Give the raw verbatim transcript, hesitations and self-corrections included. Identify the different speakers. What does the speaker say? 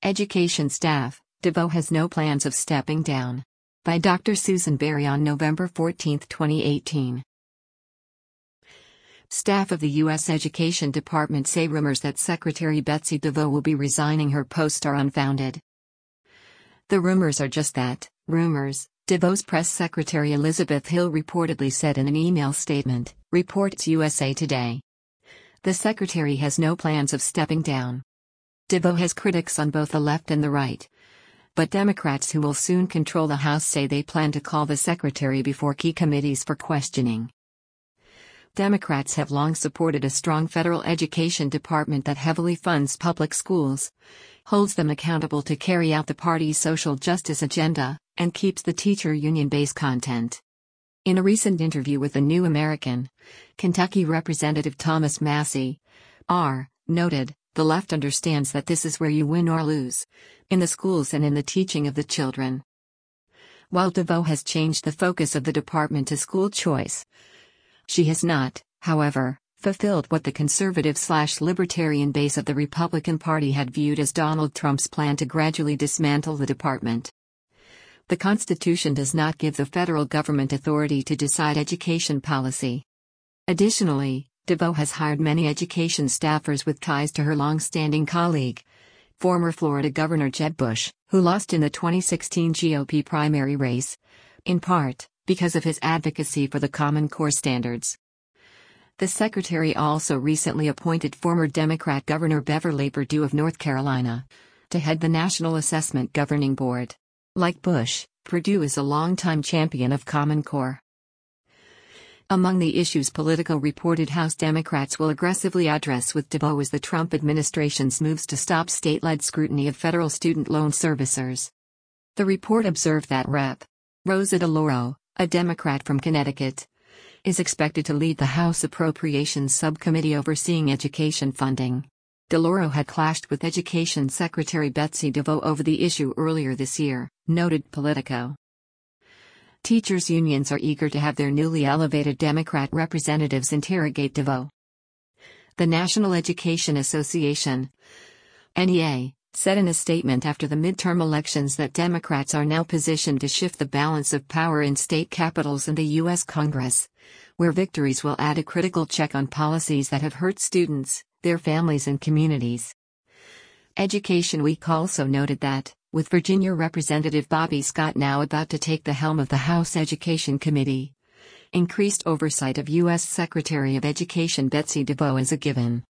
Speaker 1: Education staff, DeVoe has no plans of stepping down. By Doctor Susan Berry on November fourteenth, twenty eighteen. Staff of the U S Education Department say rumors that Secretary Betsy DeVoe will be resigning her post are unfounded. The rumors are just that, rumors, DeVoe's press secretary Elizabeth Hill reportedly said in an email statement, reports U S A Today. The secretary has no plans of stepping down. DeVoe has critics on both the left and the right. But Democrats who will soon control the House say they plan to call the secretary before key committees for questioning. Democrats have long supported a strong federal education department that heavily funds public schools, holds them accountable to carry out the party's social justice agenda, and keeps the teacher union-based content. In a recent interview with The New American, Kentucky Representative Thomas Massie, R., noted, "The left understands that this is where you win or lose, in the schools and in the teaching of the children." While DeVoe has changed the focus of the department to school choice, she has not, however, fulfilled what the conservative-slash-libertarian base of the Republican Party had viewed as Donald Trump's plan to gradually dismantle the department. The Constitution does not give the federal government authority to decide education policy. Additionally, DeVoe has hired many education staffers with ties to her long-standing colleague, former Florida Governor Jeb Bush, who lost in the twenty sixteen G O P primary race, in part, because of his advocacy for the Common Core standards. The secretary also recently appointed former Democrat Governor Beverly Perdue of North Carolina to head the National Assessment Governing Board. Like Bush, Perdue is a longtime champion of Common Core. Among the issues Politico reported House Democrats will aggressively address with DeVoe is the Trump administration's moves to stop state-led scrutiny of federal student loan servicers. The report observed that Representative Rosa DeLauro, a Democrat from Connecticut, is expected to lead the House Appropriations Subcommittee overseeing education funding. DeLauro had clashed with Education Secretary Betsy DeVoe over the issue earlier this year, noted Politico. Teachers' unions are eager to have their newly elevated Democrat representatives interrogate DeVoe. The National Education Association, N E A, said in a statement after the midterm elections that Democrats are now positioned to shift the balance of power in state capitals and the U S Congress, where victories will add a critical check on policies that have hurt students, their families and communities. Education Week also noted that, with Virginia Representative Bobby Scott now about to take the helm of the House Education Committee, increased oversight of U S Secretary of Education Betsy DeVoe is a given.